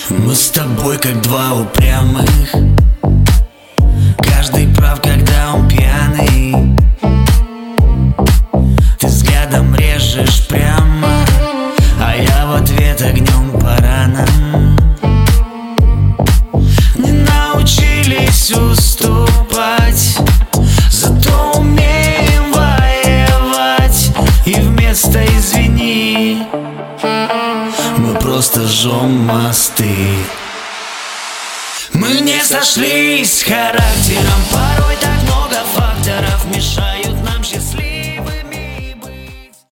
Мы с тобой как два упрямых, каждый прав, когда он пьяный. Ты взглядом режешь прямо, а я в ответ огнем по ранам. Не научились уступать, зато умеем воевать. И вместо «извини» мы просто жжем мосты. Мы не сошлись характером, порой так много факторов мешают